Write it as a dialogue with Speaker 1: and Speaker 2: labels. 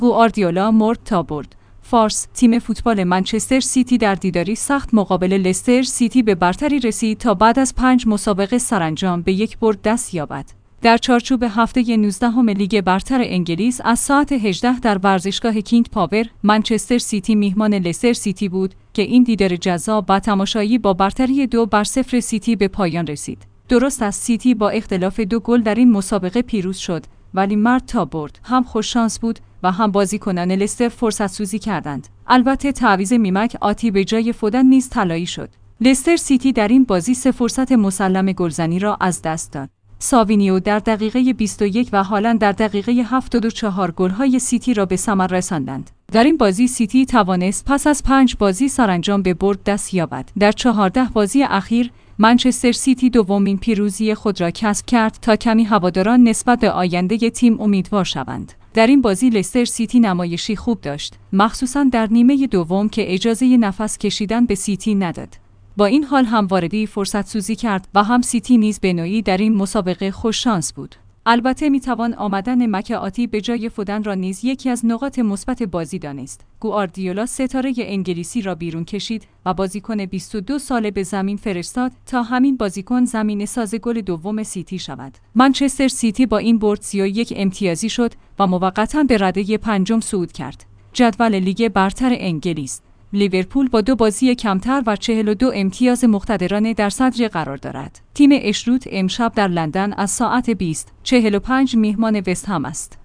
Speaker 1: گواردیولا مرد تا برد. فارس: تیم فوتبال منچستر سیتی در دیداری سخت مقابل لستر سیتی به برتری رسید تا بعد از 5 مسابقه سرانجام به یک برد دست یابد. در چارچوب هفته 19 لیگ برتر انگلیس از ساعت 18 در ورزشگاه کینگ پاور، منچستر سیتی میهمان لستر سیتی بود که این دیدار جذاب و تماشایی با برتری 2-0 سیتی به پایان رسید. درست است، سیتی با اختلاف 2 گل در این مسابقه پیروز شد، ولی مرد تا برد هم خوششانس بود و هم بازیکنان لستر فرصت سوزی کردند. البته تعویض میمک آتی به جای فودن نیز طلایی شد. لستر سیتی در این بازی 3 فرصت مسلم گلزنی را از دست داد. ساوینیو در دقیقه 21 و هالند در دقیقه 74 گل‌های سیتی را به ثمر رساندند. در این بازی سیتی توانست پس از 5 بازی سرانجام به برد دست یابد. در 14 بازی اخیر منچستر سیتی دومین پیروزی خود را کسب کرد تا کمی هواداران نسبت به آینده تیم امیدوار شوند. در این بازی لستر سیتی نمایشی خوب داشت، مخصوصاً در نیمه دوم که اجازه نفس کشیدن به سیتی نداد. با این حال هم واردی فرصت سوزی کرد و هم سیتی نیز به نوعی در این مسابقه خوش شانس بود. البته میتوان آمدن مک آتی به جای فودن را نیز یکی از نقاط مثبت بازی دانست. گواردیولا ستاره انگلیسی را بیرون کشید و بازیکن 22 ساله به زمین فرستاد تا همین بازیکن زمینه ساز گل دوم سیتی شود. منچستر سیتی با این برد 31 امتیازی شد و موقتاً به رده 5 صعود کرد. جدول لیگ برتر انگلیس: لیورپول با 2 بازی کمتر و 42 امتیاز مقتدرانه در صدر قرار دارد. تیم اشروت امشب در لندن از ساعت 20:45 میهمان وست هم است.